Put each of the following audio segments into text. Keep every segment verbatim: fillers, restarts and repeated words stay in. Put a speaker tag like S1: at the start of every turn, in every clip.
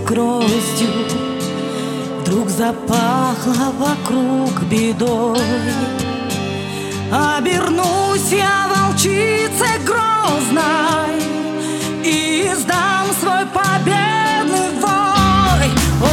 S1: гроздью. Вдруг запахло вокруг бедой. Обернусь я волчицей грозной и издам свой победный вой.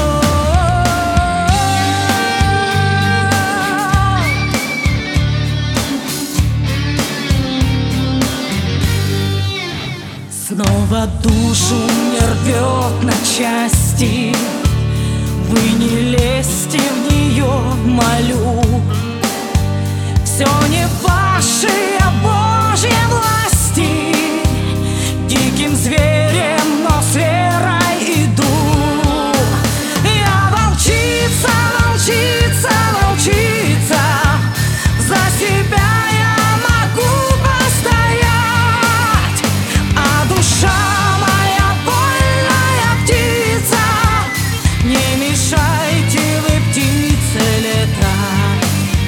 S1: Снова душу мне рвет на части. Вы не лезьте в нее, молю. Все не в вашей, а Божьей власти. Диким зверем, но с верой иду. Я волчица, волчица, волчица. За себя я могу постоять, а душа моя вольная птица. Не мешайте вы, птице, летать.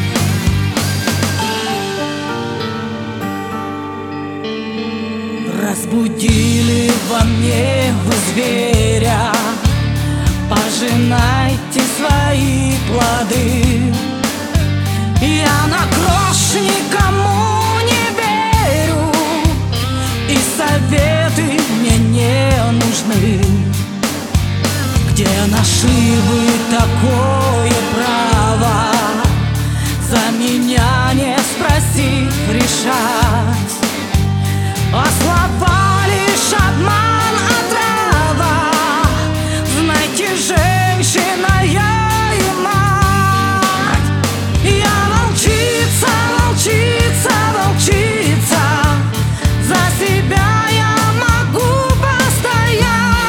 S1: Разбудили во мне вы зверя, пожинайте свои плоды. Я на грош никому не верю, и советы мне не нужны. Где нашли вы такое право за меня, не спросив, решать? А слова лишь обман, отрава. Знайте, женщина я и мать. Я волчица, волчица, волчица. За себя я могу постоять,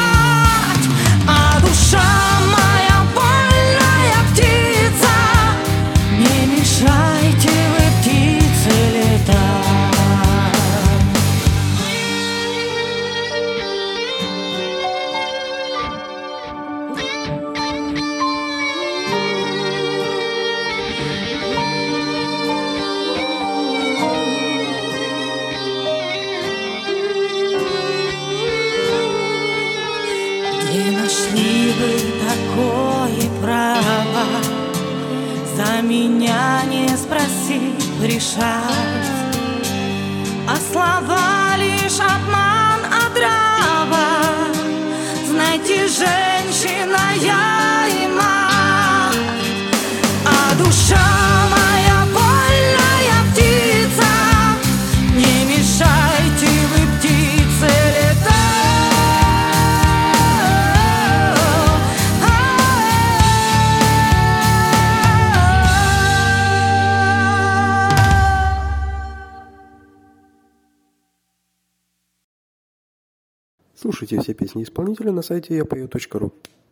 S1: а душа моя вольная птица. Не мешайте вы, птице, летать. Где нашли вы такое право за меня, не спросив, решать? А слова лишь обман, отрава. Знайте, женщина я и мать, а душа моя вольная птица. Не мешайте вы, птице, летать.
S2: Слушайте все песни исполнителя на сайте я пою точка ру.